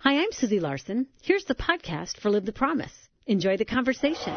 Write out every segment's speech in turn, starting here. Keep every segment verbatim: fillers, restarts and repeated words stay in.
Hi, I'm Susie Larson. Here's the podcast for Live the Promise. Enjoy the conversation.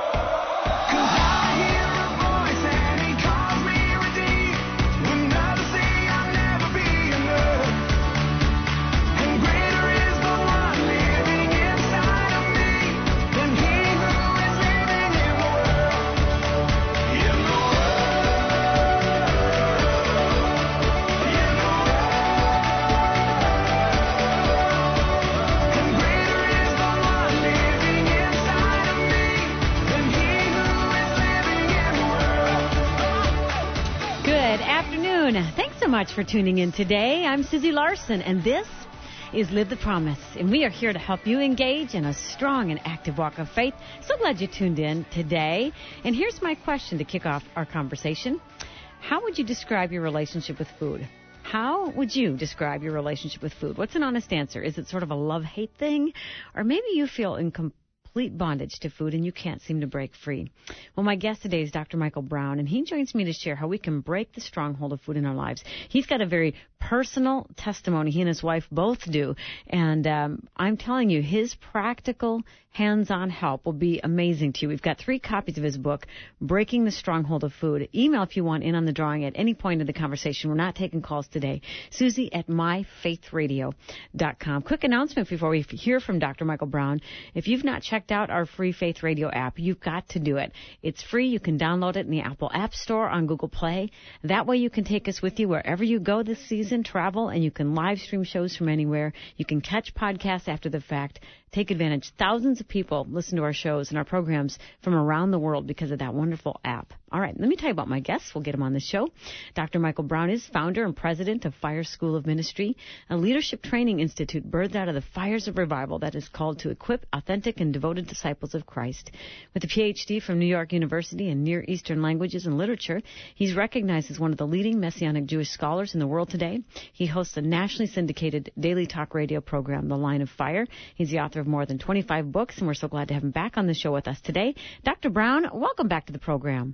Thanks so much for tuning in today. I'm Susie Larson, and this is Live the Promise. And we are here to help you engage in a strong and active walk of faith. So glad you tuned in today. And here's my question to kick off our conversation. How would you describe your relationship with food? How would you describe your relationship with food? What's an honest answer? Is it sort of a love-hate thing? Or maybe you feel in complete bondage to food and you can't seem to break free. Well, my guest today is Doctor Michael Brown, and he joins me to share how we can break the stronghold of food in our lives. He's got a very personal testimony. He and his wife both do. And um, I'm telling you, his practical, hands-on help will be amazing to you. We've got three copies of his book, Breaking the Stronghold of Food. Email if you want in on the drawing at any point in the conversation. We're not taking calls today. Susie at my faith radio dot com. Quick announcement before we hear from Doctor Michael Brown. If you've not checked out our free Faith Radio app, you've got to do it. It's free. You can download it in the Apple App Store, on Google Play. That way you can take us with you wherever you go this season, travel, and you can live stream shows from anywhere. You can catch podcasts after the fact. Take advantage. Thousands of people listen to our shows and our programs from around the world because of that wonderful app. All right, let me tell you about my guests. We'll get him on the show. Doctor Michael Brown is founder and president of Fire School of Ministry, a leadership training institute birthed out of the fires of revival that is called to equip authentic and devoted disciples of Christ. With a P H D from New York University in Near Eastern Languages and Literature, he's recognized as one of the leading Messianic Jewish scholars in the world today. He hosts a nationally syndicated daily talk radio program, The Line of Fire. He's the author of more than twenty-five books, and we're so glad to have him back on the show with us today. Doctor Brown, welcome back to the program.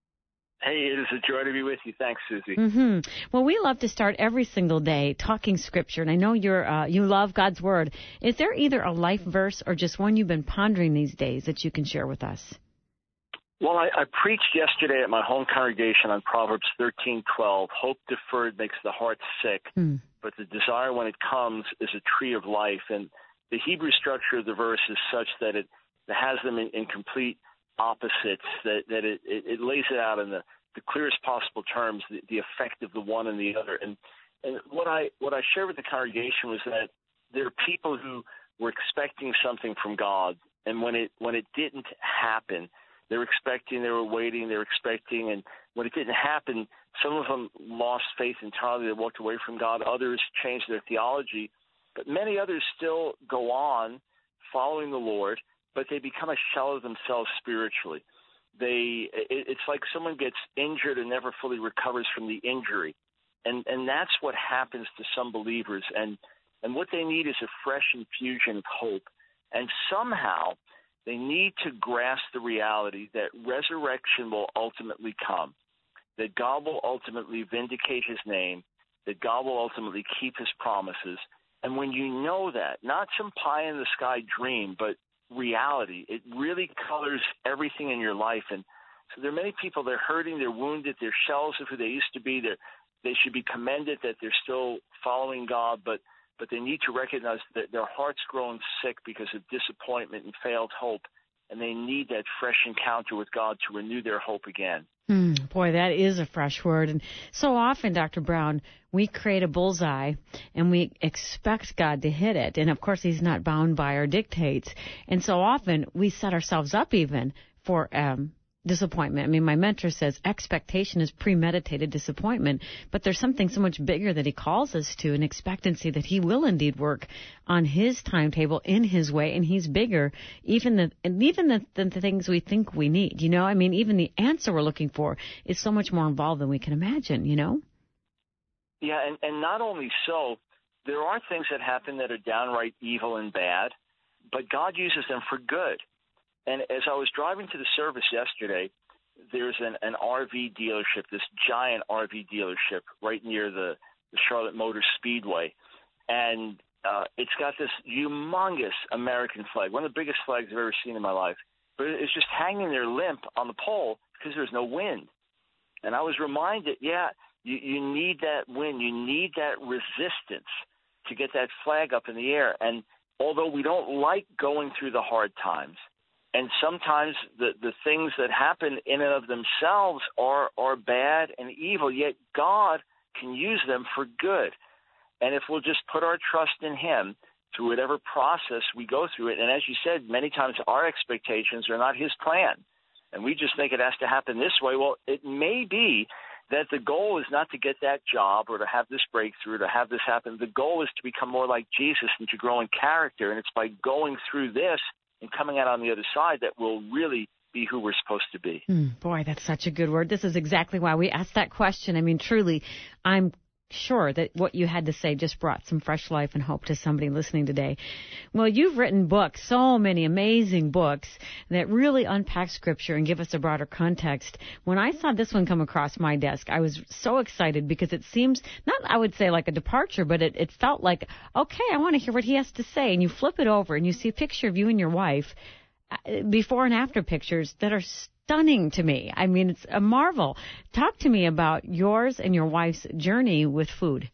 Hey, it is a joy to be with you. Thanks, Susie. Mm-hmm. Well, we love to start every single day talking Scripture, and I know you're uh, you love God's Word. Is there either a life verse or just one you've been pondering these days that you can share with us? Well, I, I preached yesterday at my home congregation on Proverbs thirteen twelve. Hope deferred makes the heart sick, mm. but the desire when it comes is a tree of life. And the Hebrew structure of the verse is such that it, it has them in, in complete opposites, that, that it, it, it lays it out in the, the clearest possible terms, the, the effect of the one and the other. And, and what I what I shared with the congregation was that there are people who were expecting something from God, and when it when it didn't happen, they were expecting, they were waiting, they were expecting, and when it didn't happen, some of them lost faith entirely. They walked away from God. Others changed their theology, but many others still go on following the Lord, but they become a shell of themselves spiritually. They, it, it's like someone gets injured and never fully recovers from the injury, and and that's what happens to some believers. And and what they need is a fresh infusion of hope, and somehow they need to grasp the reality that resurrection will ultimately come, that God will ultimately vindicate His name, that God will ultimately keep His promises. And when you know that, not some pie-in-the-sky dream, but reality, it really colors everything in your life. And so there are many people, they're hurting, they're wounded, they're shells of who they used to be. They're, they should be commended that they're still following God, but but they need to recognize that their heart's grown sick because of disappointment and failed hope, and they need that fresh encounter with God to renew their hope again. Mm, boy, that is a fresh word. And so often, Doctor Brown, we create a bullseye and we expect God to hit it. And, of course, He's not bound by our dictates. And so often we set ourselves up even for um, disappointment. I mean, my mentor says expectation is premeditated disappointment, but there's something so much bigger that He calls us to, an expectancy that He will indeed work on His timetable in His way, and He's bigger even the, and even the, the, the things we think we need, you know? I mean, even the answer we're looking for is so much more involved than we can imagine, you know? Yeah, and, and not only so, there are things that happen that are downright evil and bad, but God uses them for good. And as I was driving to the service yesterday, there's an, an R V dealership, this giant R V dealership right near the, the Charlotte Motor Speedway. And uh, it's got this humongous American flag, one of the biggest flags I've ever seen in my life. But it's just hanging there limp on the pole because there's no wind. And I was reminded, yeah, you, you need that wind. You need that resistance to get that flag up in the air. And although we don't like going through the hard times, and sometimes the, the things that happen in and of themselves are, are bad and evil, yet God can use them for good. And if we'll just put our trust in him through whatever process we go through it, and as you said, many times our expectations are not his plan, and we just think it has to happen this way. Well, it may be that the goal is not to get that job or to have this breakthrough, or to have this happen. The goal is to become more like Jesus and to grow in character, and it's by going through this and coming out on the other side that will really be who we're supposed to be. Mm, boy, that's such a good word. This is exactly why we asked that question. I mean, truly, I'm sure that what you had to say just brought some fresh life and hope to somebody listening today. Well, you've written books, so many amazing books that really unpack Scripture and give us a broader context. When I saw this one come across my desk, I was so excited because it seems, not I would say like a departure, but it, it felt like, okay, I want to hear what he has to say. And you flip it over and you see a picture of you and your wife, before and after pictures that are stunning to me. I mean, it's a marvel. Talk to me about yours and your wife's journey with food.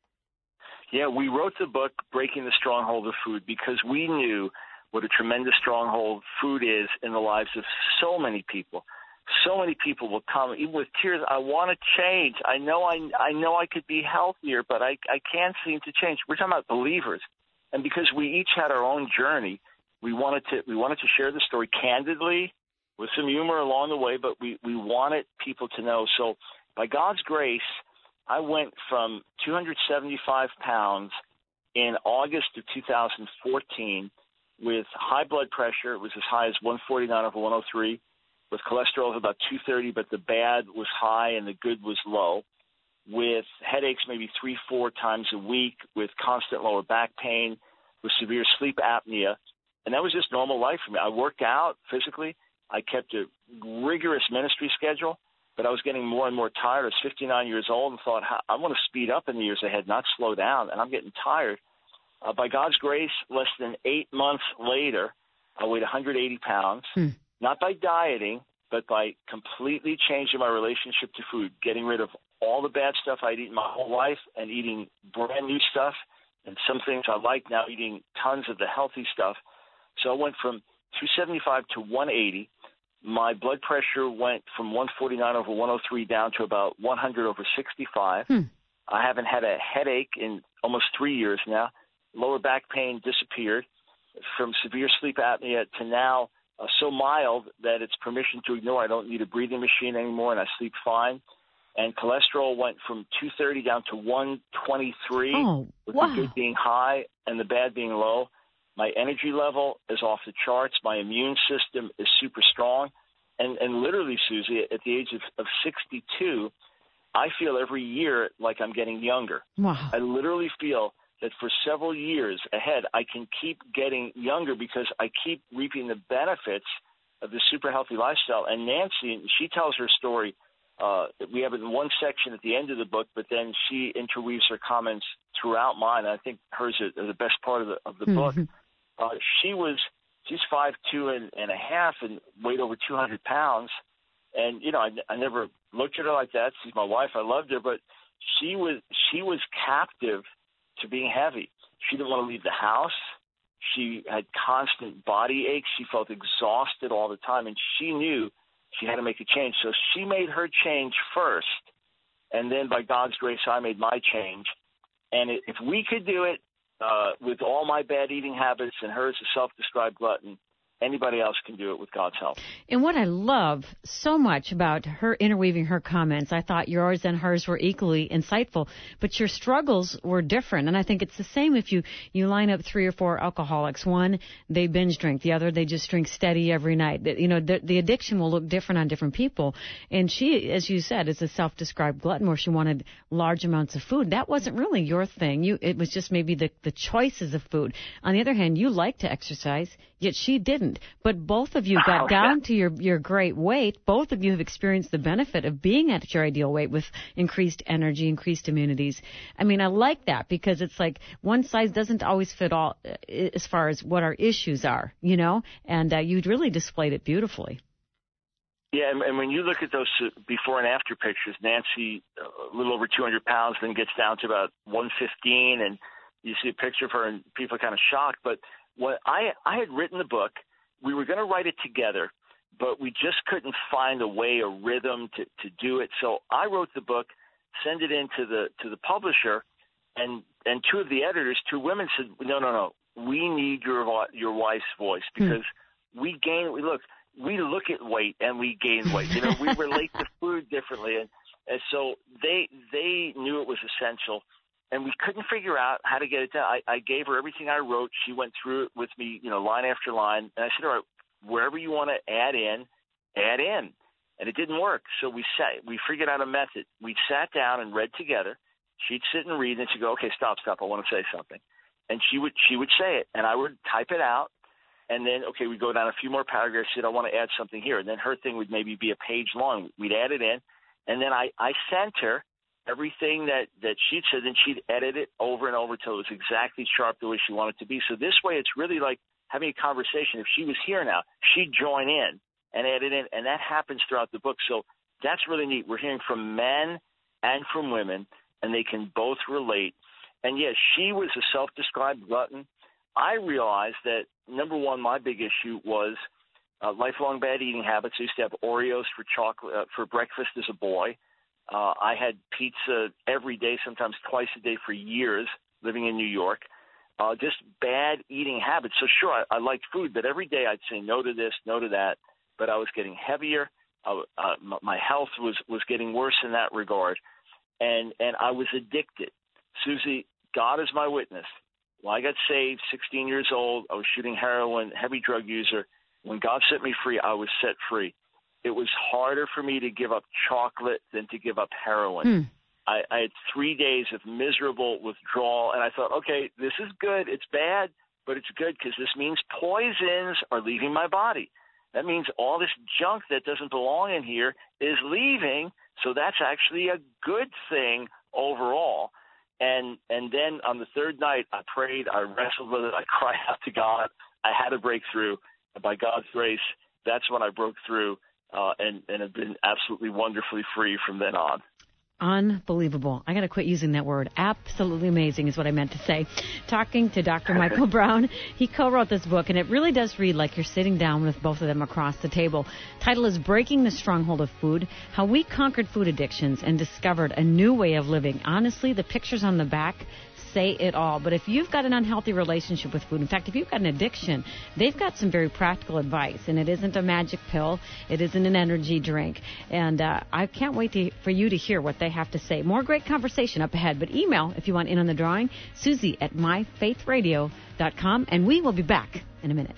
Yeah, we wrote the book, Breaking the Stronghold of Food, because we knew what a tremendous stronghold food is in the lives of so many people. So many people will come, even with tears, I want to change. I know I, I know I could be healthier, but I, I can't seem to change. We're talking about believers. And because we each had our own journey, we wanted to we wanted to share the story candidly, with some humor along the way, but we, we wanted people to know. So by God's grace, I went from two hundred seventy-five pounds in August of two thousand fourteen with high blood pressure. It was as high as one forty-nine over one oh three, with cholesterol of about two thirty, but the bad was high and the good was low, with headaches maybe three, four times a week, with constant lower back pain, with severe sleep apnea. And that was just normal life for me. I worked out physically. I kept a rigorous ministry schedule, but I was getting more and more tired. I was fifty-nine years old and thought, I want to speed up in the years ahead, not slow down, and I'm getting tired. Uh, by God's grace, less than eight months later, I weighed one hundred eighty pounds, hmm. not by dieting, but by completely changing my relationship to food, getting rid of all the bad stuff I'd eaten my whole life and eating brand new stuff, and some things I like now, eating tons of the healthy stuff. So I went from two seventy-five to one eighty. My blood pressure went from one forty-nine over one oh three down to about one hundred over sixty-five. Hmm. I haven't had a headache in almost three years now. Lower back pain disappeared. From severe sleep apnea to now uh, so mild that it's permission to ignore. I don't need a breathing machine anymore, and I sleep fine. And cholesterol went from two thirty down to one twenty-three, oh, with wow. the good being high and the bad being low. My energy level is off the charts. My immune system is super strong. And, and literally, Susie, at the age of, of sixty-two, I feel every year like I'm getting younger. Wow. I literally feel that for several years ahead, I can keep getting younger because I keep reaping the benefits of the super healthy lifestyle. And Nancy, she tells her story. Uh, we have it in one section at the end of the book, but then she interweaves her comments throughout mine. I think hers are the best part of the, of the mm-hmm. book. Uh, she was, she's five two and, and a half and weighed over two hundred pounds. And, you know, I, I never looked at her like that. She's my wife. I loved her. But she was, she was captive to being heavy. She didn't want to leave the house. She had constant body aches. She felt exhausted all the time. And she knew she had to make a change. So she made her change first. And then by God's grace, I made my change. And if we could do it, Uh, with all my bad eating habits and her as a self-described glutton, anybody else can do it with God's help. And what I love so much about her interweaving her comments, I thought yours and hers were equally insightful, but your struggles were different. And I think it's the same if you, you line up three or four alcoholics. One, they binge drink. The other, they just drink steady every night. You know, the, the addiction will look different on different people. And she, as you said, is a self-described glutton where she wanted large amounts of food. That wasn't really your thing. You, it was just maybe the, the choices of food. On the other hand, you like to exercise, yet she didn't. didn't. But both of you got oh, down yeah. to your, your great weight. Both of you have experienced the benefit of being at your ideal weight with increased energy, increased immunities. I mean, I like that because it's like one size doesn't always fit all as far as what our issues are, you know, and uh, you really displayed it beautifully. Yeah, and, and when you look at those before and after pictures, Nancy, uh, a little over two hundred pounds, then gets down to about one fifteen, and you see a picture of her, and people are kind of shocked. But when I, I had written the book, we were going to write it together, but we just couldn't find a way, a rhythm to, to do it. So I wrote the book, send it in to the to the publisher, and and two of the editors, two women, said, no, no, no, we need your your wife's voice because hmm. we gain. We look. We look at weight and we gain weight. You know, we relate to food differently. And, and so they they knew it was essential, and we couldn't figure out how to get it done. I, I gave her everything I wrote. She went through it with me, you know, line after line. And I said, all right, wherever you want to add in, add in. And it didn't work. So we sat, we figured out a method. We sat down and read together. She'd sit and read, and she'd go, okay, stop, stop, I want to say something. And she would she would say it, and I would type it out. And then, okay, we'd go down a few more paragraphs, said, I want to add something here. And then her thing would maybe be a page long. We'd add it in. And then I, I sent her everything that, that she'd said, and she'd edit it over and over until it was exactly sharp the way she wanted it to be. So this way, it's really like having a conversation. If she was here now, she'd join in and add it in. And that happens throughout the book. So that's really neat. We're hearing from men and from women, and they can both relate. And, yes, she was a self-described glutton. I realized that, number one, my big issue was uh, lifelong bad eating habits. I used to have Oreos for chocolate uh, for breakfast as a boy. Uh, I had pizza every day, sometimes twice a day for years, living in New York. Uh, just bad eating habits. So, sure, I, I liked food, but every day I'd say no to this, no to that. But I was getting heavier. I, uh, my, my health was, was getting worse in that regard. And, and I was addicted. Susie, God is my witness. When I got saved, sixteen years old, I was shooting heroin, heavy drug user. When God set me free, I was set free. It was harder for me to give up chocolate than to give up heroin. Hmm. I, I had three days of miserable withdrawal, and I thought, okay, this is good. It's bad, but it's good because this means poisons are leaving my body. That means all this junk that doesn't belong in here is leaving, so that's actually a good thing overall. And and then on the third night, I prayed, I wrestled with it, I cried out to God. I had a breakthrough. And by God's grace, that's when I broke through uh, and, and have been absolutely wonderfully free from then on. Unbelievable. I got to quit using that word. Absolutely amazing is what I meant to say. Talking to Doctor Michael Brown. He co-wrote this book, and it really does read like you're sitting down with both of them across the table. Title is Breaking the Stronghold of Food, How We Conquered Food Addictions and Discovered a New Way of Living. Honestly, the pictures on the back say it all. But if you've got an unhealthy relationship with food, in fact, if you've got an addiction, they've got some very practical advice. And it isn't a magic pill. It isn't an energy drink. And uh, I can't wait to, for you to hear what they have to say. More great conversation up ahead. But email, if you want in on the drawing, Susie at my faith radio dot com. And we will be back in a minute.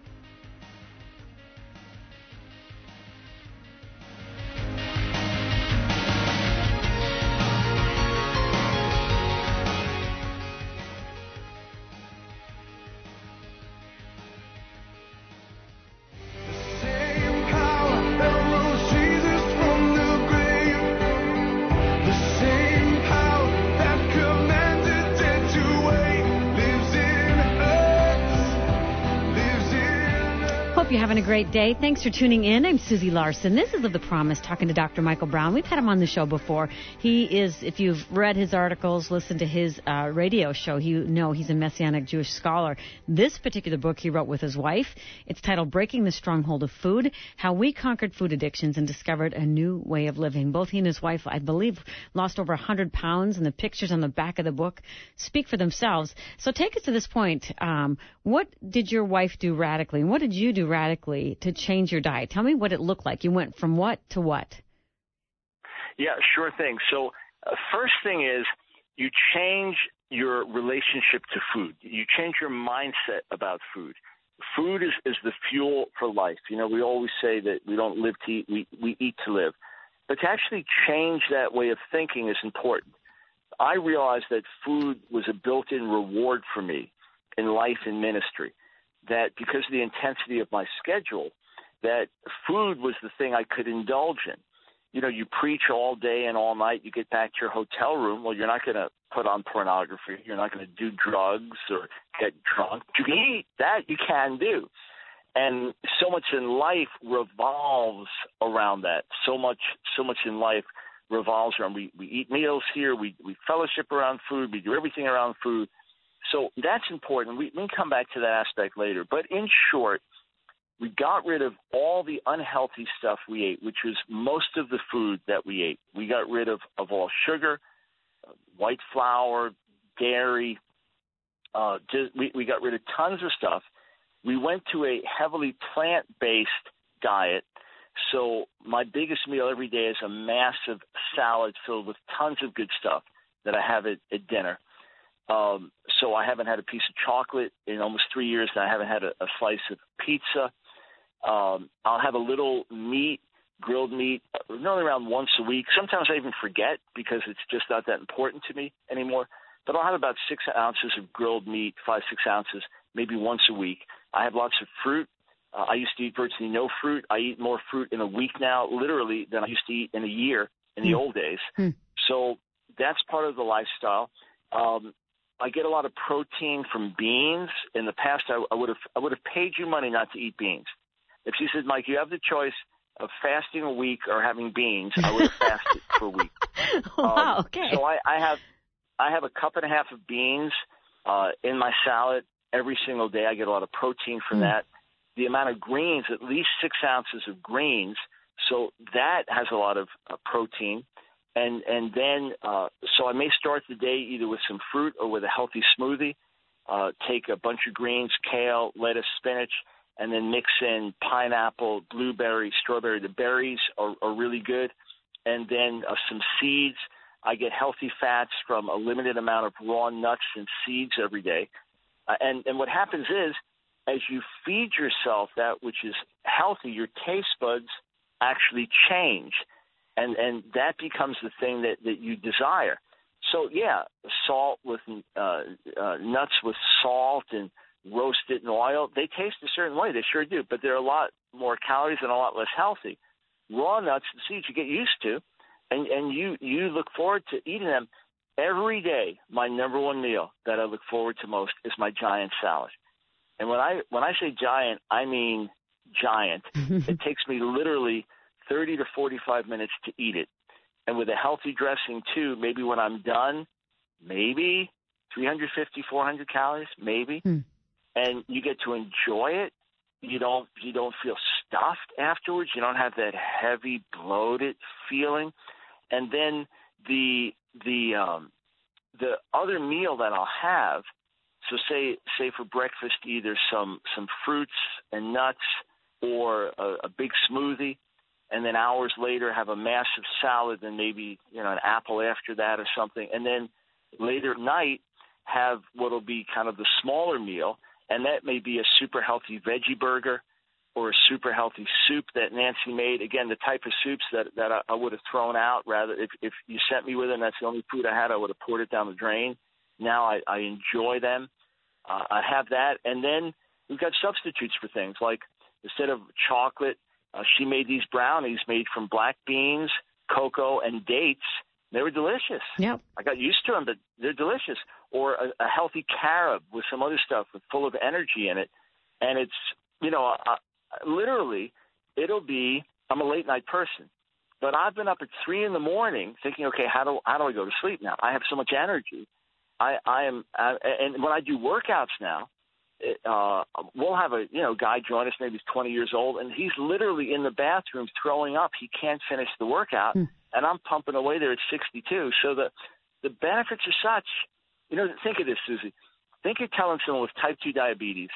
You're having a great day. Thanks for tuning in. I'm Susie Larson. This is Live the Promise, talking to Doctor Michael Brown. We've had him on the show before. He is, if you've read his articles, listened to his uh, radio show, you know he's a Messianic Jewish scholar. This particular book he wrote with his wife. It's titled Breaking the Stronghold of Food, How We Conquered Food Addictions and Discovered a New Way of Living. Both he and his wife, I believe, lost over one hundred pounds, and the pictures on the back of the book speak for themselves. So take us to this point. Um, what did your wife do radically, and what did you do radically? radically to change your diet? Tell me what it looked like. You went from what to what? Yeah, sure thing. So uh, first thing is you change your relationship to food. You change your mindset about food. Food is, is the fuel for life. You know, we always say that we don't live to eat, we, we eat to live. But to actually change that way of thinking is important. I realized that food was a built-in reward for me in life and ministry. that because of the intensity of my schedule, that food was the thing I could indulge in. You know, you preach all day and all night, you get back to your hotel room. Well, you're not going to put on pornography. You're not going to do drugs or get drunk. You can eat. That you can do. And so much in life revolves around that. So much, so much in life revolves around. We, we eat meals here. We, we fellowship around food. We do everything around food. So that's important. We, we can come back to that aspect later. But in short, we got rid of all the unhealthy stuff we ate, which was most of the food that we ate. We got rid of, of all sugar, white flour, dairy. Uh, just, we, we got rid of tons of stuff. We went to a heavily plant-based diet. So my biggest meal every day is a massive salad filled with tons of good stuff that I have at, at dinner. Um, so I haven't had a piece of chocolate in almost three years, and I haven't had a, a slice of pizza. Um, I'll have a little meat, grilled meat, normally around once a week. Sometimes I even forget because it's just not that important to me anymore. But I'll have about six ounces of grilled meat, five, six ounces, maybe once a week. I have lots of fruit. Uh, I used to eat virtually no fruit. I eat more fruit in a week now, literally, than I used to eat in a year in the mm. old days. Mm. So that's part of the lifestyle. Um, I get a lot of protein from beans. In the past, I, I would have I would have paid you money not to eat beans. If you said, Mike, you have the choice of fasting a week or having beans, I would have fasted for a week. Wow, um, okay. So I, I have I have a cup and a half of beans uh, in my salad every single day. I get a lot of protein from mm. that. The amount of greens, at least six ounces of greens, so that has a lot of uh, protein. And and then, uh, so I may start the day either with some fruit or with a healthy smoothie, uh, take a bunch of greens, kale, lettuce, spinach, and then mix in pineapple, blueberry, strawberry. The berries are, are really good. And then uh, some seeds. I get healthy fats from a limited amount of raw nuts and seeds every day. Uh, and, and what happens is, as you feed yourself that which is healthy, your taste buds actually change. And and that becomes the thing that, that you desire. So, yeah, salt with uh, uh, nuts with salt and roasted in oil, they taste a certain way. They sure do. But they're a lot more calories and a lot less healthy. Raw nuts and seeds you get used to, and, and you, you look forward to eating them. Every day, my number one meal that I look forward to most is my giant salad. And when I when I say giant, I mean giant. It takes me literally thirty to forty-five minutes to eat it. And with a healthy dressing, too, maybe when I'm done, maybe three fifty, four hundred calories, maybe. Hmm. And you get to enjoy it. You don't you don't feel stuffed afterwards. You don't have that heavy, bloated feeling. And then the the um, the other meal that I'll have, so say say for breakfast, either some, some fruits and nuts or a, a big smoothie, and then hours later have a massive salad and maybe, you know, an apple after that or something. And then later at night have what will be kind of the smaller meal, and that may be a super healthy veggie burger or a super healthy soup that Nancy made. Again, the type of soups that, that I, I would have thrown out. Rather, if, if you sent me with them, that's the only food I had, I would have poured it down the drain. Now I, I enjoy them. Uh, I have that. And then we've got substitutes for things like instead of chocolate, Uh, she made these brownies made from black beans, cocoa, and dates. They were delicious. Yep. I got used to them, but they're delicious. Or a, a healthy carob with some other stuff full of energy in it. And it's, you know, uh, literally, it'll be, I'm a late-night person. But I've been up at three in the morning thinking, okay, how do how do I go to sleep now? I have so much energy. I, I am, uh, and when I do workouts now, It, uh, we'll have a you know guy join us, maybe he's twenty years old, and he's literally in the bathroom throwing up. He can't finish the workout, mm. and I'm pumping away there at sixty-two. So the the benefits are such. You know, think of this, Susie. Think you're telling someone with type two diabetes,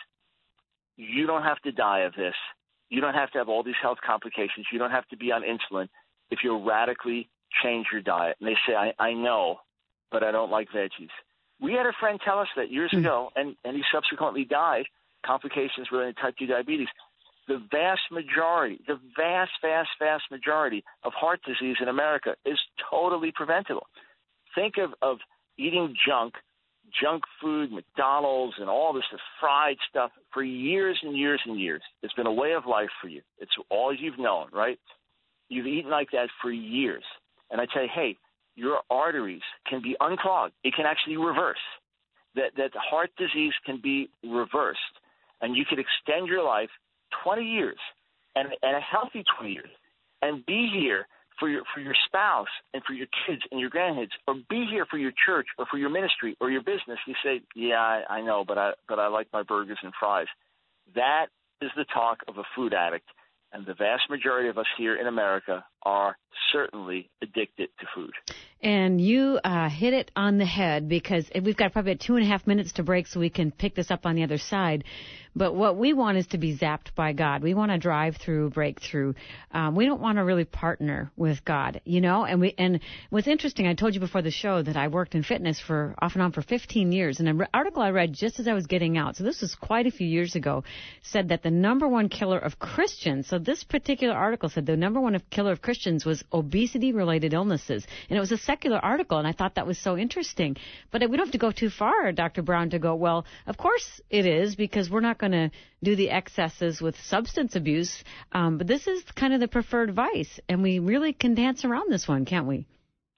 you don't have to die of this. You don't have to have all these health complications. You don't have to be on insulin if you radically change your diet. And they say, I, I know, but I don't like veggies. We had a friend tell us that years ago, and, and he subsequently died, complications related to type two diabetes. The vast majority, the vast, vast, vast majority of heart disease in America is totally preventable. Think of, of eating junk, junk food, McDonald's, and all this fried stuff for years and years and years. It's been a way of life for you. It's all you've known, right? You've eaten like that for years. And I tell you, hey, your arteries can be unclogged. It can actually reverse. That, that heart disease can be reversed. And you could extend your life twenty years, and, and a healthy twenty years, and be here for your for your spouse and for your kids and your grandkids, or be here for your church or for your ministry or your business. You say, yeah, I, I know, but I but I like my burgers and fries. That is the talk of a food addict, and the vast majority of us here in America are certainly addicted to food. And you uh, hit it on the head, because we've got probably two and a half minutes to break so we can pick this up on the other side. But what we want is to be zapped by God. We want to drive through, breakthrough. Um, we don't want to really partner with God, you know. And we and what's interesting, I told you before the show that I worked in fitness for off and on for fifteen years. And an article I read just as I was getting out, so this was quite a few years ago, said that the number one killer of Christians, so this particular article said the number one killer of Christians was obesity-related illnesses. And it was a secular article, and I thought that was so interesting. But we don't have to go too far, Doctor Brown, to go, well, of course it is, because we're not going to do the excesses with substance abuse. Um, but this is kind of the preferred vice, and we really can dance around this one, can't we?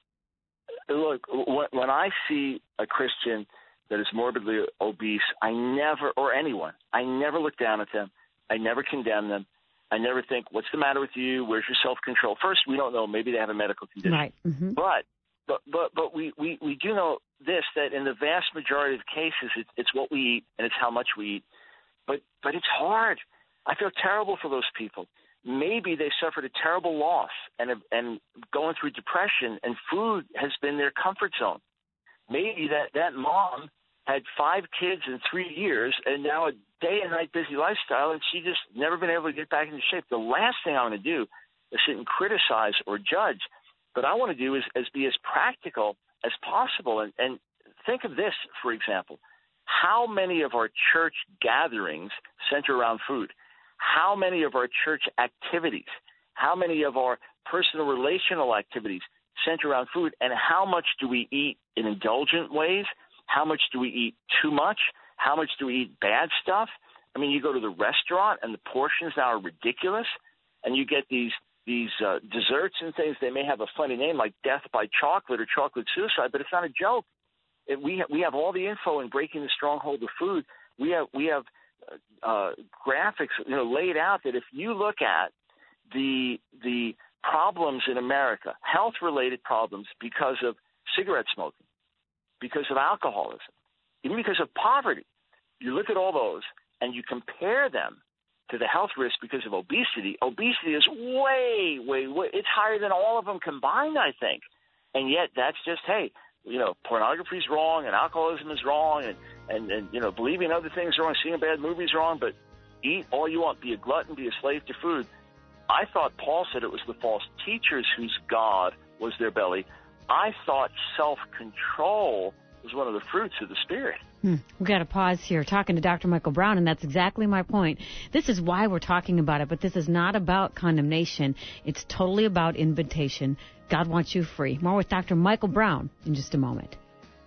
Look, when I see a Christian that is morbidly obese, I never, or anyone, I never look down at them. I never condemn them. I never think, what's the matter with you? Where's your self-control? First, we don't know. Maybe they have a medical condition. Right. Mm-hmm. But but but but we, we, we do know this, that in the vast majority of cases, it's, it's what we eat and it's how much we eat. But but it's hard. I feel terrible for those people. Maybe they suffered a terrible loss and and going through depression, and food has been their comfort zone. Maybe that, that mom had five kids in three years and now a day and night busy lifestyle, and she just never been able to get back into shape. The last thing I want to do is sit and criticize or judge. But I want to do is, is be as practical as possible. And, and think of this, for example. How many of our church gatherings center around food? How many of our church activities, how many of our personal relational activities center around food? And how much do we eat in indulgent ways? How much do we eat too much? How much do we eat bad stuff? I mean, you go to the restaurant and the portions now are ridiculous, and you get these these uh, desserts and things. They may have a funny name like death by chocolate or chocolate suicide, but it's not a joke. It, we ha- we have all the info in Breaking the Stronghold of Food. We have we have uh, graphics, you know, laid out that if you look at the the problems in America, health related problems because of cigarette smoking, because of alcoholism, even because of poverty, you look at all those and you compare them to the health risk because of obesity. Obesity is way, way, way, it's higher than all of them combined, I think. And yet that's just, hey, you know, pornography is wrong and alcoholism is wrong and, and, and, you know, believing other things are wrong, seeing bad movies wrong, but eat all you want, be a glutton, be a slave to food. I thought Paul said it was the false teachers whose God was their belly. I thought self-control was one of the fruits of the Spirit. Hmm. We've got to pause here talking to Doctor Michael Brown, and that's exactly my point. This is why we're talking about it, but this is not about condemnation. It's totally about invitation. God wants you free. More with Doctor Michael Brown in just a moment.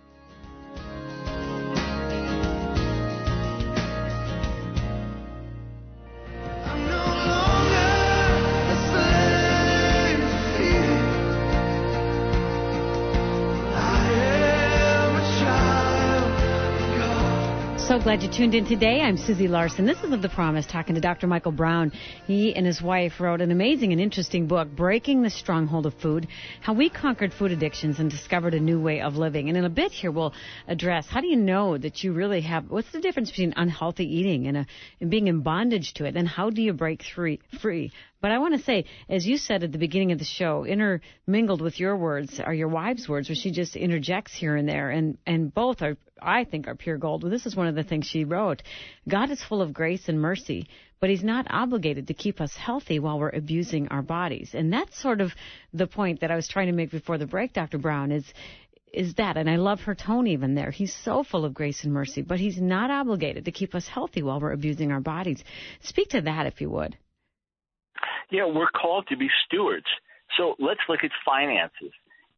So glad you tuned in today. I'm Susie Larson. This is Of the Promise, talking to Doctor Michael Brown. He and his wife wrote an amazing and interesting book, Breaking the Stronghold of Food, How We Conquered Food Addictions and Discovered a New Way of Living. And in a bit here, we'll address, how do you know that you really have, what's the difference between unhealthy eating and, a, and being in bondage to it, and how do you break free? free? But I want to say, as you said at the beginning of the show, intermingled with your words are your wife's words, where she just interjects here and there, and, and both are, I think, are pure gold. Well, this is one of the things she wrote. God is full of grace and mercy, but he's not obligated to keep us healthy while we're abusing our bodies. And that's sort of the point that I was trying to make before the break, Doctor Brown, is is that, and I love her tone even there. He's so full of grace and mercy, but he's not obligated to keep us healthy while we're abusing our bodies. Speak to that, if you would. Yeah, we're called to be stewards. So let's look at finances.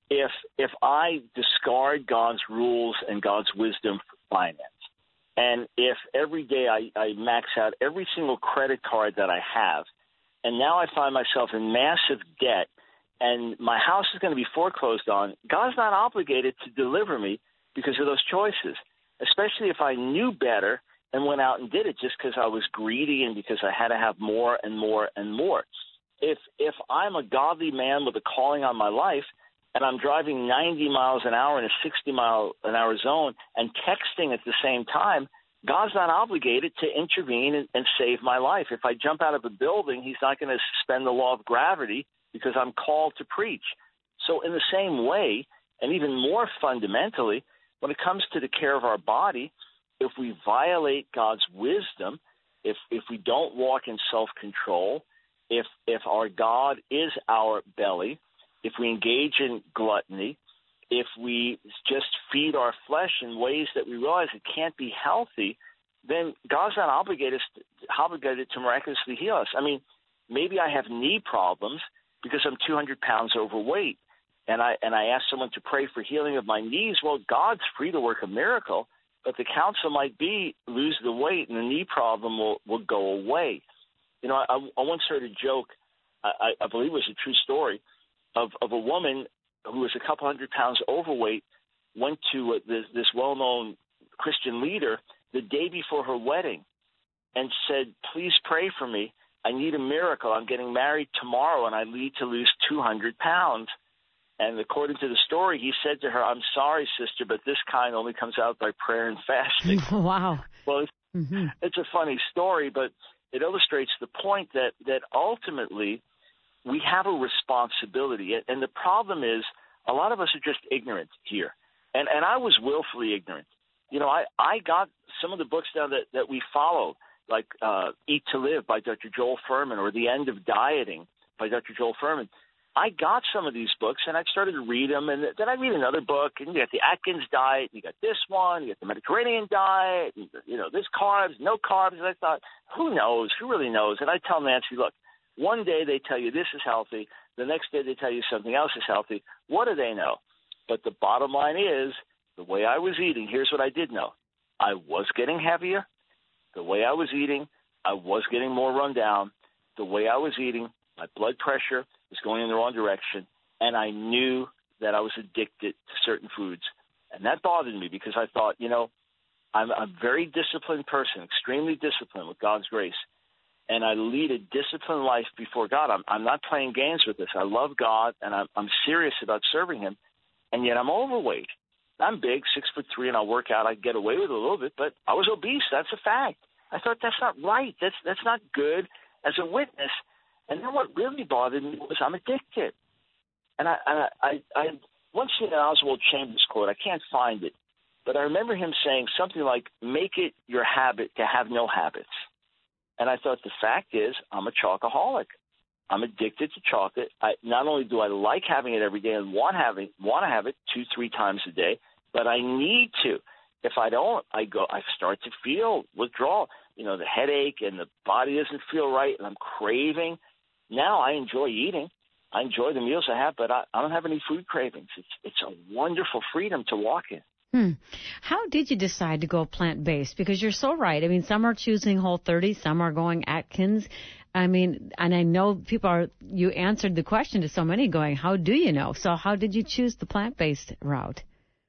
if if I discard God's rules and God's wisdom for finance, and if every day I, I max out every single credit card that I have, and now I find myself in massive debt, and my house is going to be foreclosed on, God's not obligated to deliver me because of those choices, especially if I knew better and went out and did it just because I was greedy and because I had to have more and more and more. If if I'm a godly man with a calling on my life and I'm driving ninety miles an hour in a sixty mile an hour zone and texting at the same time, God's not obligated to intervene and, and save my life. If I jump out of a building, he's not going to suspend the law of gravity because I'm called to preach. So in the same way, and even more fundamentally, when it comes to the care of our body, if we violate God's wisdom, if if we don't walk in self-control, if if our God is our belly, if we engage in gluttony, if we just feed our flesh in ways that we realize it can't be healthy, then God's not obligated, obligated to miraculously heal us. I mean, maybe I have knee problems because I'm two hundred pounds overweight, and I and I ask someone to pray for healing of my knees. Well, God's free to work a miracle, but the counsel might be lose the weight and the knee problem will, will go away. You know, I, I once heard a joke, I, I believe it was a true story, of, of a woman who was a couple hundred pounds overweight, went to uh, this, this well-known Christian leader the day before her wedding and said, please pray for me. I need a miracle. I'm getting married tomorrow, and I need to lose two hundred pounds. And according to the story, he said to her, I'm sorry, sister, but this kind only comes out by prayer and fasting. Wow. Well, it's, mm-hmm. it's a funny story, but it illustrates the point that, that ultimately we have a responsibility. And the problem is a lot of us are just ignorant here. And and I was willfully ignorant. You know, I, I got some of the books down that, that we follow, like uh, Eat to Live by Doctor Joel Fuhrman or The End of Dieting by Doctor Joel Fuhrman. I got some of these books, and I started to read them, and then I read another book, and you got the Atkins diet, and you got this one, you got the Mediterranean diet, and, you know, this carbs, no carbs, and I thought, who knows, who really knows? And I tell Nancy, look, one day they tell you this is healthy, the next day they tell you something else is healthy. What do they know? But the bottom line is, the way I was eating, here's what I did know. I was getting heavier. The way I was eating, I was getting more run down. The way I was eating, my blood pressure was going in the wrong direction, and I knew that I was addicted to certain foods. And that bothered me because I thought, you know, I'm a very disciplined person, extremely disciplined with God's grace, and I lead a disciplined life before God. I'm, I'm not playing games with this. I love God, and I'm, I'm serious about serving him, and yet I'm overweight. I'm big, six foot three, and I'll work out. I get away with it a little bit, but I was obese. That's a fact. I thought that's not right. That's that's not good as a witness. And then what really bothered me was I'm addicted. And I, I, I, I once seen an Oswald Chambers quote. I can't find it, but I remember him saying something like, "Make it your habit to have no habits." And I thought the fact is, I'm a chocoholic. I'm addicted to chocolate. I, not only do I like having it every day and want having want to have it two, three times a day, but I need to. If I don't, I go. I start to feel withdrawal. You know, the headache and the body doesn't feel right, and I'm craving. Now I enjoy eating. I enjoy the meals I have, but I, I don't have any food cravings. It's it's a wonderful freedom to walk in. Hmm. How did you decide to go plant-based? Because you're so right. I mean, some are choosing Whole thirty, some are going Atkins. I mean, and I know people are, you answered the question to so many going, how do you know? So how did you choose the plant-based route?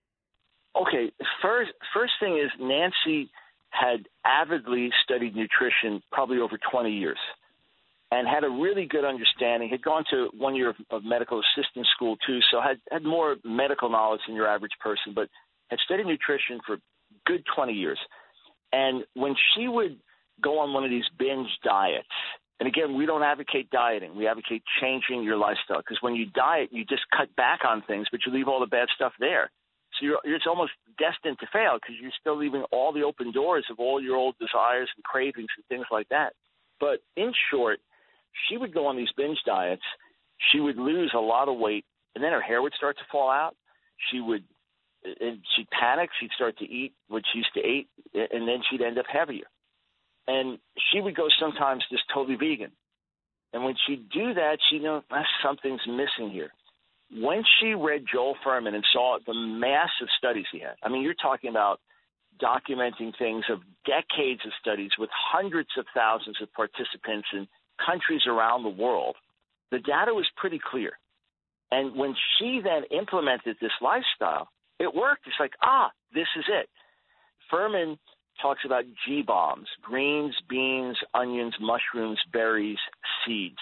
Okay, first first thing is Nancy had avidly studied nutrition probably over twenty years and had a really good understanding, had gone to one year of, of medical assistant school too, so had, had more medical knowledge than your average person, but had studied nutrition for good twenty years. And when she would go on one of these binge diets, and again, we don't advocate dieting. We advocate changing your lifestyle, because when you diet, you just cut back on things, but you leave all the bad stuff there. So you're, it's almost destined to fail because you're still leaving all the open doors of all your old desires and cravings and things like that. But in short, she would go on these binge diets. She would lose a lot of weight, and then her hair would start to fall out. She would, and she'd panic. She'd start to eat what she used to eat, and then she'd end up heavier. And she would go sometimes just totally vegan. And when she'd do that, she'd know, ah, something's missing here. when she read Joel Fuhrman and saw the massive studies he had, I mean, you're talking about documenting things of decades of studies with hundreds of thousands of participants in countries around the world, the data was pretty clear. And when she then implemented this lifestyle, it worked. It's like, ah, this is it. Fuhrman talks about G-bombs, greens, beans, onions, mushrooms, berries, seeds.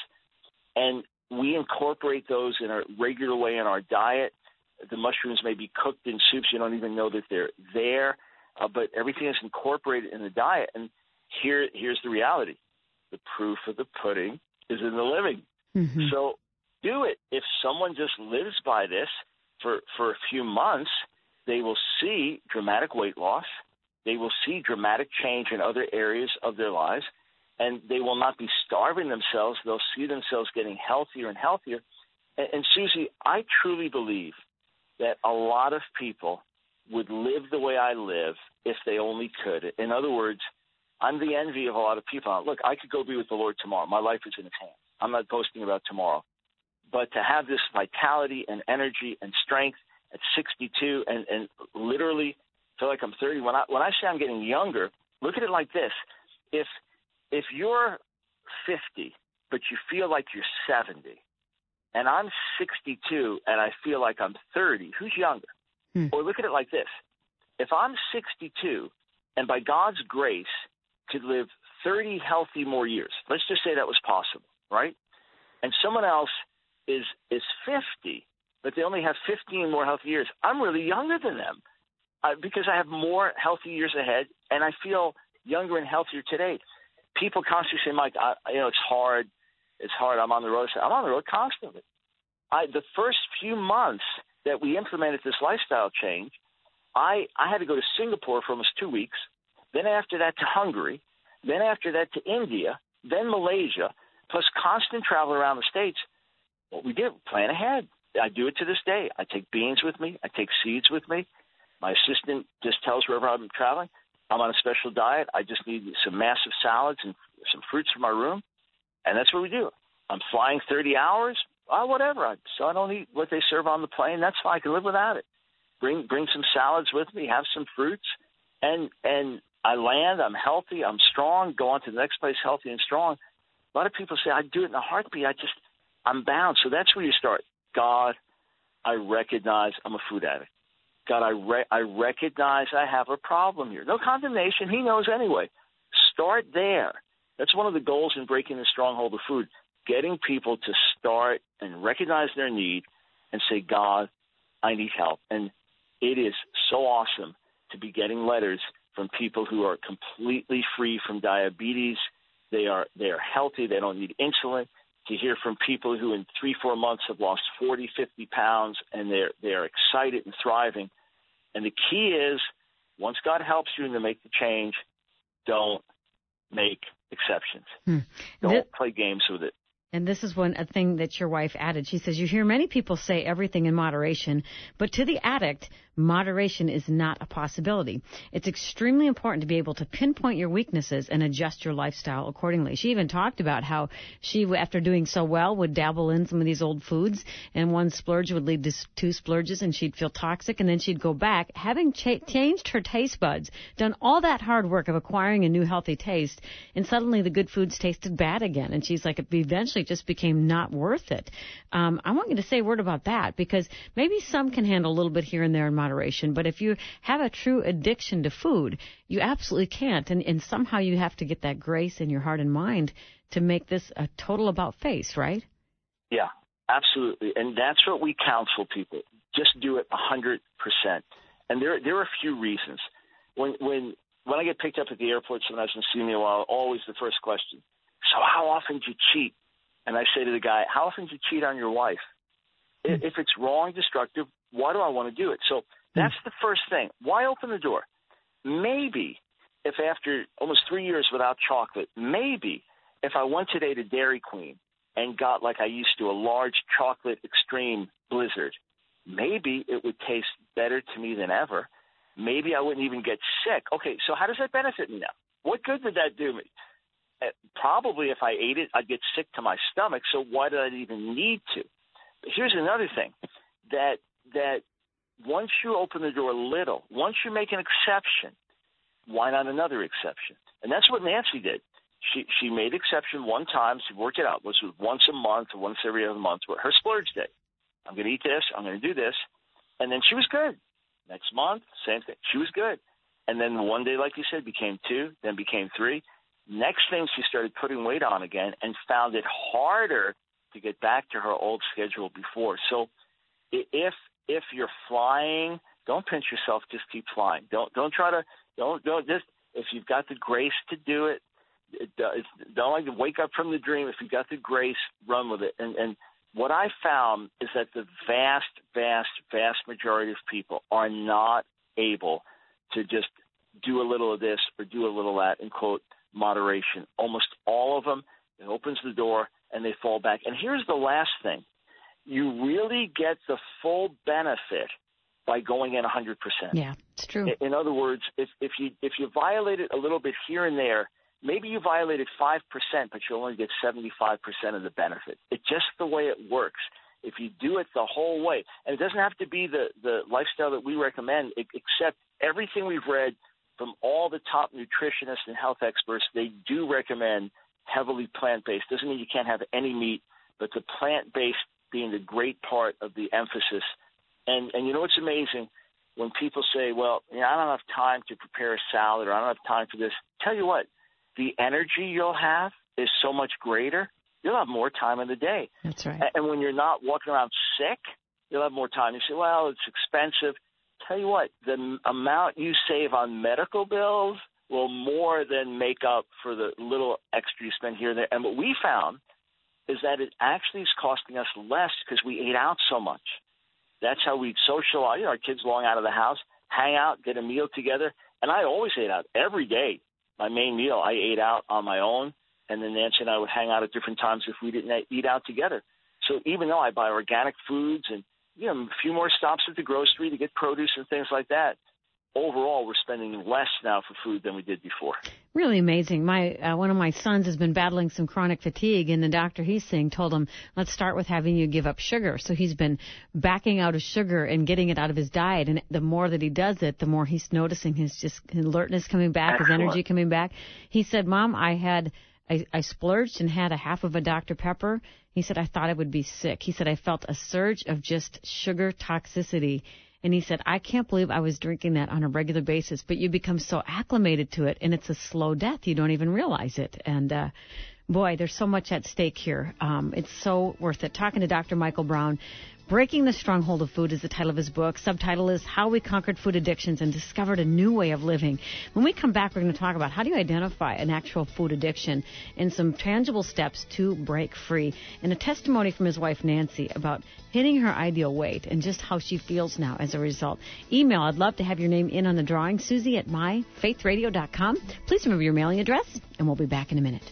And we incorporate those in a regular way in our diet. The mushrooms may be cooked in soups. You don't even know that they're there. Uh, but everything is incorporated in the diet. And here, here's the reality. The proof of the pudding is in the living. Mm-hmm. So do it. If someone just lives by this for, for a few months, they will see dramatic weight loss. They will see dramatic change in other areas of their lives, and they will not be starving themselves. They'll see themselves getting healthier and healthier. And, and Susie, I truly believe that a lot of people would live the way I live if they only could. In other words, I'm the envy of a lot of people. Look, I could go be with the Lord tomorrow. My life is in His hands. I'm not boasting about tomorrow. But to have this vitality and energy and strength at sixty-two and, and literally feel like I'm thirty, when I when I say I'm getting younger, look at it like this. If if you're fifty, but you feel like you're seventy, and I'm sixty-two and I feel like I'm thirty, who's younger? Hmm. Or look at it like this. If I'm sixty-two and by God's grace could live thirty healthy more years, let's just say that was possible, right? And someone else is is fifty, but they only have fifteen more healthy years. I'm really younger than them uh, because I have more healthy years ahead, and I feel younger and healthier today. People constantly say, Mike, I, you know, it's hard. It's hard. I'm on the road. I'm on the road constantly. I, the first few months that we implemented this lifestyle change, I, I had to go to Singapore for almost two weeks. Then after that to Hungary. Then after that to India. Then Malaysia, plus constant travel around the States. What we did, plan ahead. I do it to this day. I take beans with me. I take seeds with me. My assistant just tells wherever I'm traveling, I'm on a special diet. I just need some massive salads and some fruits from my room. And that's what we do. I'm flying thirty hours. Oh, whatever. I, so I don't eat what they serve on the plane. That's fine. I can live without it. Bring bring some salads with me. Have some fruits. And and I land. I'm healthy. I'm strong. Go on to the next place healthy and strong. A lot of people say, I do it in a heartbeat. I just, I'm bound. So that's where you start. God, I recognize I'm a food addict. God, I, re- I recognize I have a problem here. No condemnation. He knows anyway. Start there. That's one of the goals in breaking the stronghold of food, getting people to start and recognize their need and say, God, I need help. And it is so awesome to be getting letters from people who are completely free from diabetes. They are they are healthy. They don't need insulin. To hear from people who in three, four months have lost forty, fifty pounds, and they're, they're excited and thriving. And the key is, once God helps you to make the change, don't make exceptions. Hmm. Don't this, play games with it. And this is one a thing that your wife added. She says, you hear many people say everything in moderation, but to the addict, moderation is not a possibility. It's extremely important to be able to pinpoint your weaknesses and adjust your lifestyle accordingly. She even talked about how she, after doing so well, would dabble in some of these old foods, and one splurge would lead to two splurges, and she'd feel toxic, and then she'd go back, having cha- changed her taste buds, done all that hard work of acquiring a new healthy taste, and suddenly the good foods tasted bad again. And she's like, it eventually just became not worth it. Um, I want you to say a word about that, because maybe some can handle a little bit here and there in moderation. But if you have a true addiction to food, you absolutely can't. And, and somehow you have to get that grace in your heart and mind to make this a total about face, right? Yeah, absolutely. And that's what we counsel people. Just do it one hundred percent. And there there are a few reasons. When when when I get picked up at the airport, someone hasn't seen me in a while, always the first question, so how often do you cheat? And I say to the guy, how often do you cheat on your wife? Mm-hmm. If it's wrong, destructive, why do I want to do it? So that's the first thing. Why open the door? Maybe if after almost three years without chocolate, maybe if I went today to Dairy Queen and got, like I used to, a large chocolate extreme blizzard, maybe it would taste better to me than ever. Maybe I wouldn't even get sick. Okay, so how does that benefit me now? What good did that do me? Uh, probably if I ate it, I'd get sick to my stomach, so why did I even need to? But here's another thing. that that once you open the door a little, once you make an exception, why not another exception? And that's what Nancy did. She she made exception one time. She worked it out. It was once a month or once every other month. Her splurge day. I'm going to eat this. I'm going to do this. And then she was good. Next month, same thing. She was good. And then one day, like you said, became two, then became three. Next thing, she started putting weight on again and found it harder to get back to her old schedule before. So if if you're flying, don't pinch yourself. Just keep flying. Don't don't try to don't don't just if you've got the grace to do it. it don't like to wake up from the dream. If you've got the grace, run with it. And and what I found is that the vast, vast, vast majority of people are not able to just do a little of this or do a little of that in, quote, moderation. Almost all of them, it opens the door and they fall back. And here's the last thing. You really get the full benefit by going in one hundred percent. Yeah, it's true. In other words, if, if you if you violate it a little bit here and there, maybe you violated five percent, but you only get seventy-five percent of the benefit. It's just the way it works. If you do it the whole way, and it doesn't have to be the, the lifestyle that we recommend, except everything we've read from all the top nutritionists and health experts, they do recommend heavily plant-based. Doesn't mean you can't have any meat, but the plant-based being the great part of the emphasis. And, and you know what's amazing? When people say, well, you know, I don't have time to prepare a salad or I don't have time for this, tell you what, the energy you'll have is so much greater. You'll have more time in the day. That's right. And when you're not walking around sick, you'll have more time. You say, well, it's expensive. Tell you what, the amount you save on medical bills will more than make up for the little extra you spend here and there. And what we found is that it actually is costing us less because we ate out so much. That's how we socialize. You know, our kids long out of the house, hang out, get a meal together. And I always ate out every day. My main meal, I ate out on my own, and then Nancy and I would hang out at different times if we didn't eat out together. So even though I buy organic foods and, you know, a few more stops at the grocery to get produce and things like that, overall we're spending less now for food than we did before. Really amazing. My uh, one of my sons has been battling some chronic fatigue, and the doctor he's seeing told him, let's start with having you give up sugar. So he's been backing out of sugar and getting it out of his diet, and the more that he does it, the more he's noticing his just his alertness coming back, Excellent. His energy coming back. He said, Mom, I had I, I splurged and had a half of a Doctor Pepper. He said, I thought I would be sick. He said, I felt a surge of just sugar toxicity. And he said, I can't believe I was drinking that on a regular basis. But you become so acclimated to it, and it's a slow death. You don't even realize it. And, uh, boy, there's so much at stake here. Um, it's so worth it. Talking to Doctor Michael Brown. Breaking the Stronghold of Food is the title of his book. Subtitle is How We Conquered Food Addictions and Discovered a New Way of Living. When we come back, we're going to talk about how do you identify an actual food addiction and some tangible steps to break free. And a testimony from his wife, Nancy, about hitting her ideal weight and just how she feels now as a result. Email, I'd love to have your name in on the drawing, Susie at my faith radio dot com. Please remember your mailing address, and we'll be back in a minute.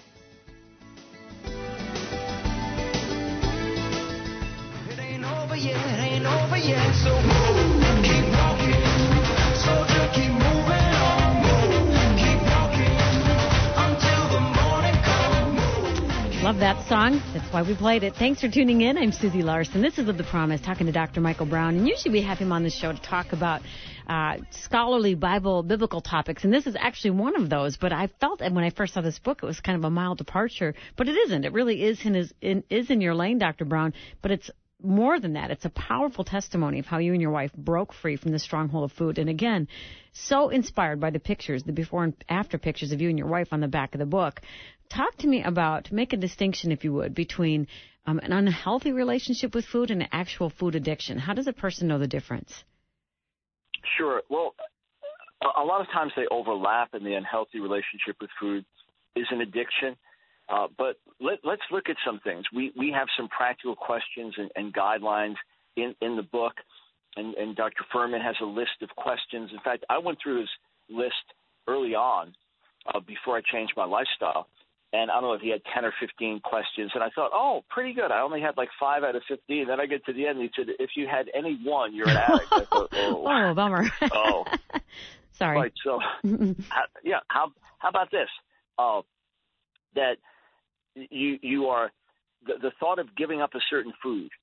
Yet, ain't over yet, so move, keep walking, soldier, keep moving on, move, keep walking, until the morning comes. Love that song. That's why we played it. Thanks for tuning in. I'm Susie Larson. This is Live the Promise, talking to Doctor Michael Brown, and usually we have him on the show to talk about uh, scholarly Bible, biblical topics, and this is actually one of those, but I felt that when I first saw this book, it was kind of a mild departure, but it isn't. It really is in, his, in, is in your lane, Doctor Brown, but it's more than that. It's a powerful testimony of how you and your wife broke free from the stronghold of food. And again, so inspired by the pictures, the before and after pictures of you and your wife on the back of the book. Talk to me about, make a distinction, if you would, between um, an unhealthy relationship with food and an actual food addiction. How does a person know the difference? Sure. Well, a lot of times they overlap, and the unhealthy relationship with food is an addiction. Uh, but let, let's look at some things. We we have some practical questions and, and guidelines in, in the book, and, and Doctor Furman has a list of questions. In fact, I went through his list early on uh, before I changed my lifestyle, and I don't know if he had ten or fifteen questions, and I thought, oh, pretty good. I only had like five out of fifteen. And then I get to the end, and he said, if you had any one, you're an addict. I thought, oh, oh bummer. oh. Sorry. Right, so, how, yeah, how, how about this? Uh, that You you are the, the thought of giving up a certain food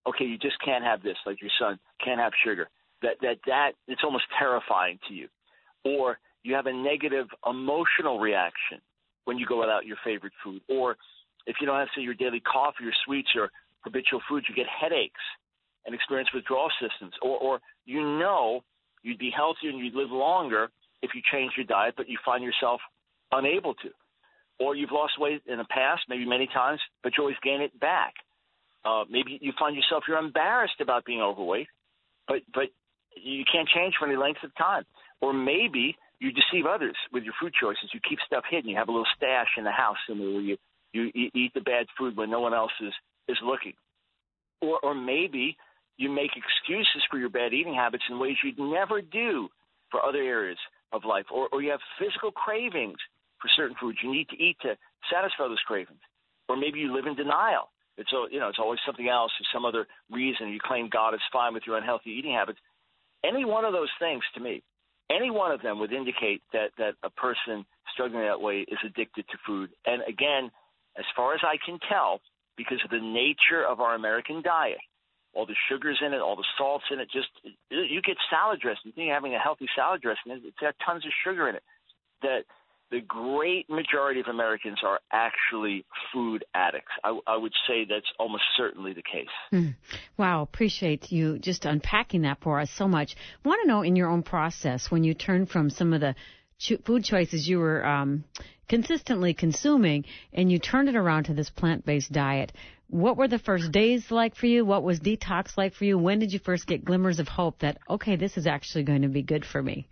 okay, you just can't have this, like your son can't have sugar. That that that it's almost terrifying to you. Or you have a negative emotional reaction when you go without your favorite food. Or if you don't have, say, your daily coffee or sweets or habitual foods, you get headaches and experience withdrawal symptoms. Or, or you know you'd be healthier and you'd live longer if you change your diet, but you find yourself unable to. Or you've lost weight in the past, maybe many times, but you always gain it back. Uh, maybe you find yourself you're embarrassed about being overweight, but but you can't change for any length of time. Or maybe you deceive others with your food choices. You keep stuff hidden. You have a little stash in the house somewhere where you, you eat the bad food when no one else is, is looking. Or, or maybe you make excuses for your bad eating habits in ways you'd never do for other areas of life. Or, or you have physical cravings for certain foods you need to eat to satisfy those cravings. Or maybe you live in denial. It's, you know, it's always something else or some other reason. You claim God is fine with your unhealthy eating habits. Any one of those things, to me, any one of them would indicate that, that a person struggling that way is addicted to food. And again, as far as I can tell, because of the nature of our American diet, all the sugars in it, all the salts in it, just you get salad dressing. You think you're having a healthy salad dressing, it's got tons of sugar in it. That the great majority of Americans are actually food addicts. I, I would say that's almost certainly the case. Mm. Wow, appreciate you just unpacking that for us so much. I want to know in your own process, when you turned from some of the cho- food choices you were um, consistently consuming and you turned it around to this plant-based diet, what were the first days like for you? What was detox like for you? When did you first get glimmers of hope that, okay, this is actually going to be good for me?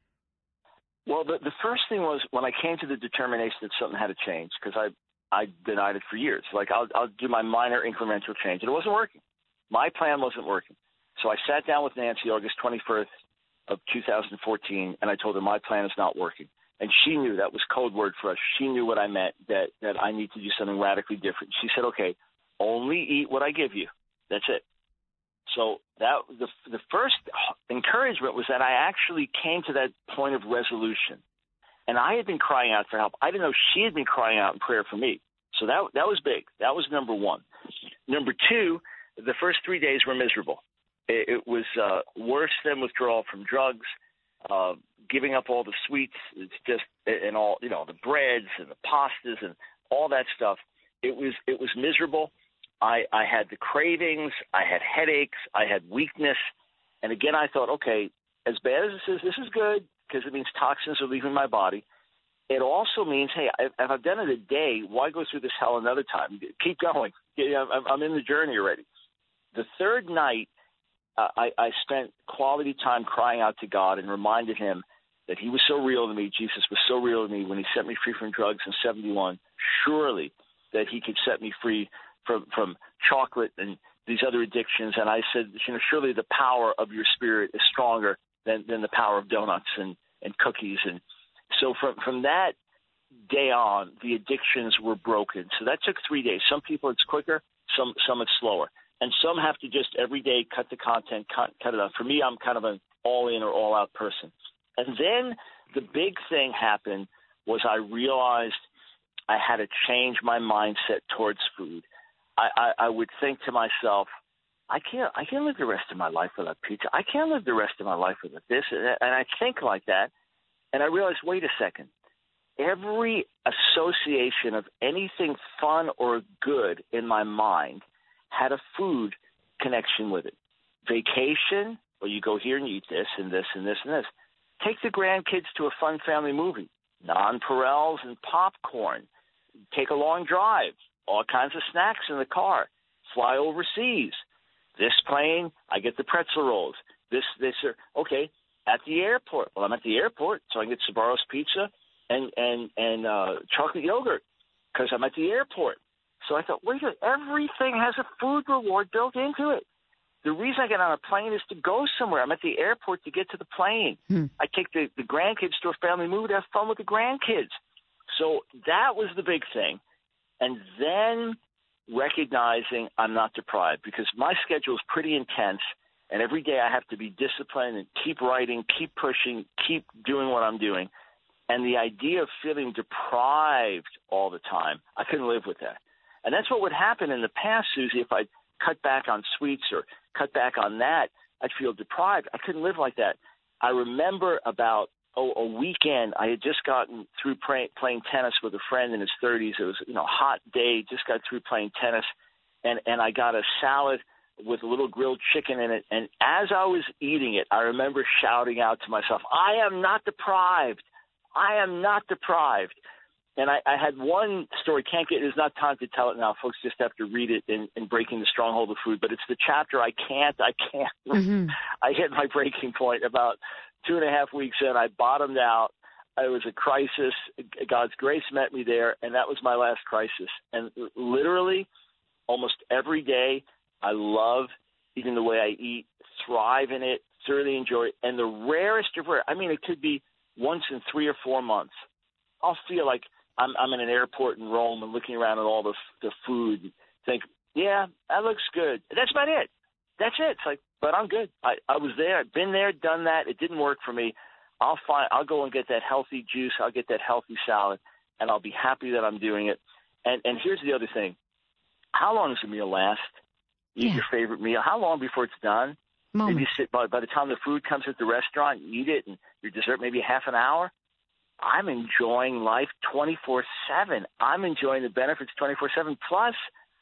Well, the, the first thing was when I came to the determination that something had to change, because I I denied it for years. Like, I'll, I'll do my minor incremental change, and it wasn't working. My plan wasn't working. So I sat down with Nancy August twenty-first of two thousand fourteen, and I told her my plan is not working. And she knew that was code word for us. She knew what I meant, that, that I need to do something radically different. She said, okay, only eat what I give you. That's it. So that the the first encouragement was that I actually came to that point of resolution, and I had been crying out for help. I didn't know she had been crying out in prayer for me. So that that was big. That was number one. Number two, the first three days were miserable. It, it was uh, worse than withdrawal from drugs, uh, giving up all the sweets. It's just and all you know the breads and the pastas and all that stuff. It was it was miserable. I, I had the cravings, I had headaches, I had weakness, and again I thought, okay, as bad as this is, this is good because it means toxins are leaving my body. It also means, hey, if I've done it a day, why go through this hell another time? Keep going. I'm in the journey already. The third night, uh, I, I spent quality time crying out to God and reminded him that he was so real to me, Jesus was so real to me when he set me free from drugs in seventy-one, surely that he could set me free From, from chocolate and these other addictions. And I said, you know, surely the power of your spirit is stronger than, than the power of donuts and, and cookies. And so from, from that day on, the addictions were broken. So that took three days. Some people it's quicker, some, some it's slower. And some have to just every day cut the content, cut, cut it out. For me, I'm kind of an all-in or all-out person. And then the big thing happened was I realized I had to change my mindset towards food. I, I, I would think to myself, I can't I can't live the rest of my life without pizza. I can't live the rest of my life without this. And I think like that, and I realized, wait a second. Every association of anything fun or good in my mind had a food connection with it. Vacation, well, you go here and you eat this and this and this and this. Take the grandkids to a fun family movie, nonpareils and popcorn. Take a long drive. All kinds of snacks in the car, fly overseas. This plane, I get the pretzel rolls. This, this, or, okay, at the airport. Well, I'm at the airport, so I can get Sbarro's pizza and, and, and uh, chocolate yogurt because I'm at the airport. So I thought, wait a minute, everything has a food reward built into it. The reason I get on a plane is to go somewhere. I'm at the airport to get to the plane. Hmm. I take the, the grandkids to a family movie to have fun with the grandkids. So that was the big thing. And then recognizing I'm not deprived because my schedule is pretty intense, and every day I have to be disciplined and keep writing, keep pushing, keep doing what I'm doing. And the idea of feeling deprived all the time, I couldn't live with that. And that's what would happen in the past, Susie, if I cut back on sweets or cut back on that, I'd feel deprived. I couldn't live like that. I remember about oh, a weekend, I had just gotten through pray, playing tennis with a friend in his thirties. It was, you know, a hot day, just got through playing tennis, and, and I got a salad with a little grilled chicken in it. And as I was eating it, I remember shouting out to myself, I am not deprived. I am not deprived. And I, I had one story, can't get, there's not time to tell it now. Folks just have to read it in, in Breaking the Stronghold of Food. But it's the chapter I can't, I can't. Mm-hmm. I hit my breaking point about two and a half weeks in. I bottomed out. It was a crisis. God's grace met me there, and that was my last crisis. And literally, almost every day, I love eating the way I eat, thrive in it, thoroughly enjoy it. And the rarest of rare, I mean, it could be once in three or four months, I'll feel like I'm, I'm in an airport in Rome and looking around at all the the food and think, yeah, that looks good. That's about it. That's it. It's like, but I'm good. I, I was there. I've been there, done that. It didn't work for me. I'll find. I'll go and get that healthy juice. I'll get that healthy salad, and I'll be happy that I'm doing it. And and here's the other thing. How long does a meal last? You yeah. eat your favorite meal. How long before it's done? Moment. Maybe you sit by, by the time the food comes at the restaurant, you eat it, and your dessert maybe half an hour. I'm enjoying life twenty-four seven. I'm enjoying the benefits twenty-four seven. Plus,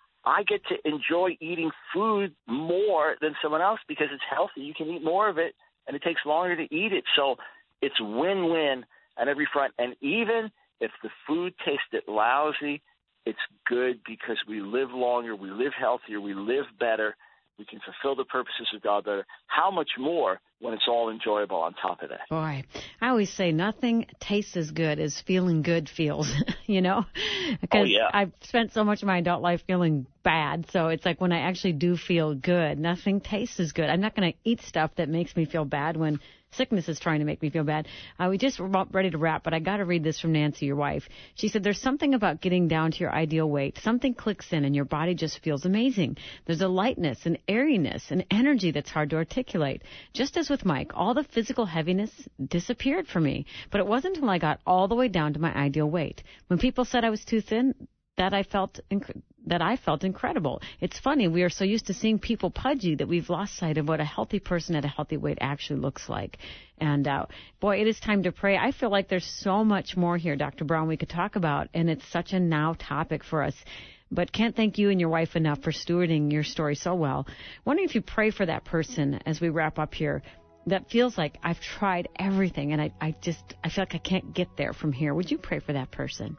I get to enjoy eating food more than someone else because it's healthy. You can eat more of it, and it takes longer to eat it. So it's win-win on every front. And even if the food tasted lousy, it's good because we live longer, we live healthier, we live better. We can fulfill the purposes of God better. How much more when it's all enjoyable on top of that? Boy, I always say nothing tastes as good as feeling good feels, you know? Because oh, yeah. I've spent so much of my adult life feeling bad. So it's like when I actually do feel good, nothing tastes as good. I'm not going to eat stuff that makes me feel bad when sickness is trying to make me feel bad. Uh, we just were about ready to wrap, but I got to read this from Nancy, your wife. She said, there's something about getting down to your ideal weight. Something clicks in and your body just feels amazing. There's a lightness, an airiness, an energy that's hard to articulate. Just as with Mike, all the physical heaviness disappeared for me, but it wasn't until I got all the way down to my ideal weight. When people said I was too thin, that I felt inc- that I felt incredible. It's funny, we are so used to seeing people pudgy that we've lost sight of what a healthy person at a healthy weight actually looks like. And uh, boy, it is time to pray. I feel like there's so much more here, Doctor Brown, we could talk about, and it's such a now topic for us. But can't thank you and your wife enough for stewarding your story so well. Wondering if you pray for that person as we wrap up here that feels like I've tried everything and I, I just I feel like I can't get there from here. Would you pray for that person?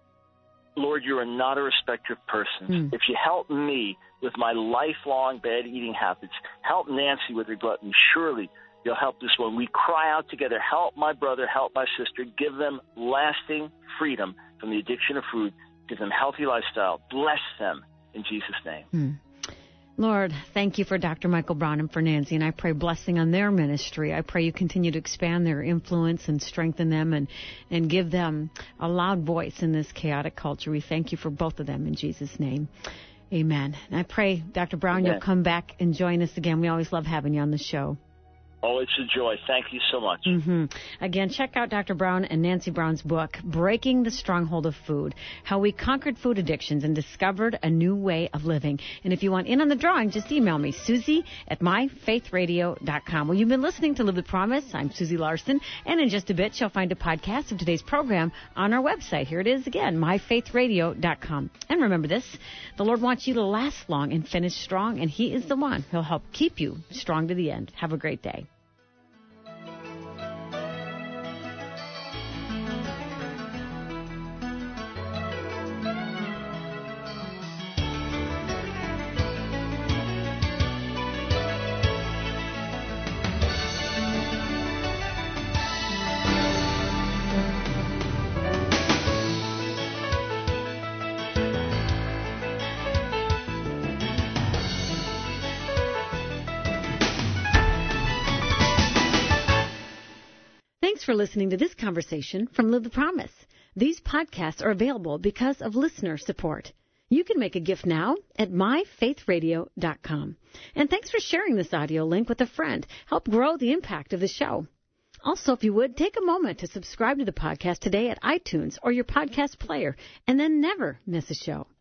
Lord, you are not a respecter of persons. Mm. If you help me with my lifelong bad eating habits, help Nancy with her gluttony, surely you'll help this one. We cry out together, help my brother, help my sister, give them lasting freedom from the addiction of food, give them healthy lifestyle, bless them in Jesus' name. Mm. Lord, thank you for Doctor Michael Brown and for Nancy, and I pray blessing on their ministry. I pray you continue to expand their influence and strengthen them and, and give them a loud voice in this chaotic culture. We thank you for both of them in Jesus' name. Amen. And I pray, Doctor Brown, Amen. You'll come back and join us again. We always love having you on the show. Oh, it's a joy. Thank you so much. Mm-hmm. Again, check out Doctor Brown and Nancy Brown's book, Breaking the Stronghold of Food, How We Conquered Food Addictions and Discovered a New Way of Living. And if you want in on the drawing, just email me, Susie at my faith radio dot com. Well, you've been listening to Live with Promise. I'm Susie Larson. And in just a bit, you'll find a podcast of today's program on our website. Here it is again, my faith radio dot com. And remember this, the Lord wants you to last long and finish strong, and He is the one who'll help keep you strong to the end. Have a great day. Thanks for listening to this conversation from Live the Promise. These podcasts are available because of listener support. You can make a gift now at my faith radio dot com. And thanks for sharing this audio link with a friend. Help grow the impact of the show. Also, if you would, take a moment to subscribe to the podcast today at iTunes or your podcast player, and then never miss a show.